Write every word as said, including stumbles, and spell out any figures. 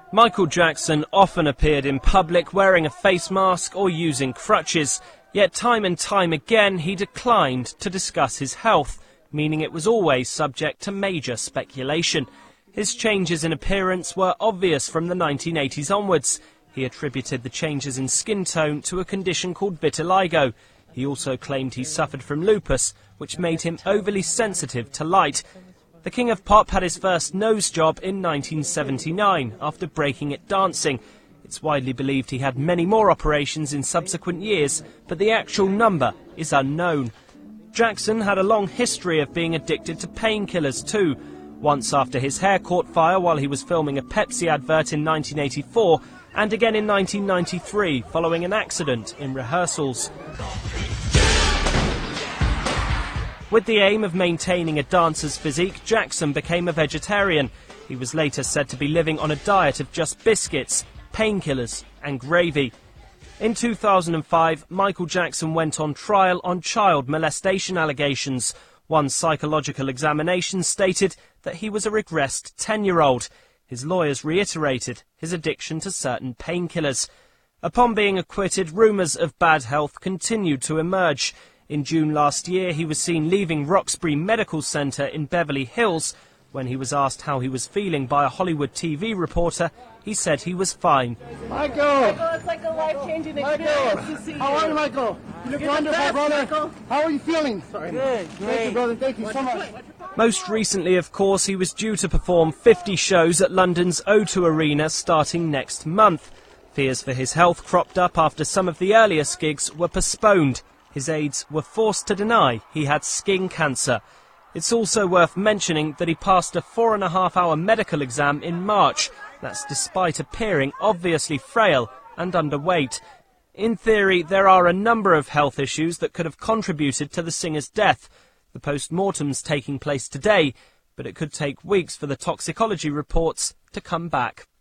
Michael Jackson often appeared in public wearing a face mask or using crutches, yet time and time again he declined to discuss his health, meaning it was always subject to major speculation. His changes in appearance were obvious from the nineteen eighties onwards. He attributed the changes in skin tone to a condition called vitiligo. He also claimed he suffered from lupus, which made him overly sensitive to light. The King of Pop had his first nose job in nineteen seventy-nine after breaking it dancing. It's widely believed he had many more operations in subsequent years, but the actual number is unknown. Jackson had a long history of being addicted to painkillers too. Once after his hair caught fire while he was filming a Pepsi advert in nineteen eighty-four, and again in nineteen ninety-three following an accident in rehearsals. With the aim of maintaining a dancer's physique, Jackson became a vegetarian. He was later said to be living on a diet of just biscuits, painkillers and gravy. In two thousand five, Michael Jackson went on trial on child molestation allegations. One psychological examination stated that he was a regressed ten-year-old. His lawyers reiterated his addiction to certain painkillers. Upon being acquitted, rumours of bad health continued to emerge. In June last year, he was seen leaving Roxbury Medical Centre in Beverly Hills. When he was asked how he was feeling by a Hollywood T V reporter, he said he was fine. Michael! Michael, it's like a life-changing experience to see you. How are you, Michael? You look wonderful, brother. Michael. How are you feeling? Sorry. Good, Thank you, brother. Thank you so much. Most recently, of course, he was due to perform fifty shows at London's O two Arena starting next month. Fears for his health cropped up after some of the earliest gigs were postponed. His aides were forced to deny he had skin cancer. It's also worth mentioning that he passed a four and a half hour medical exam in March. That's despite appearing obviously frail and underweight. In theory, there are a number of health issues that could have contributed to the singer's death. The post-mortem's taking place today, but it could take weeks for the toxicology reports to come back.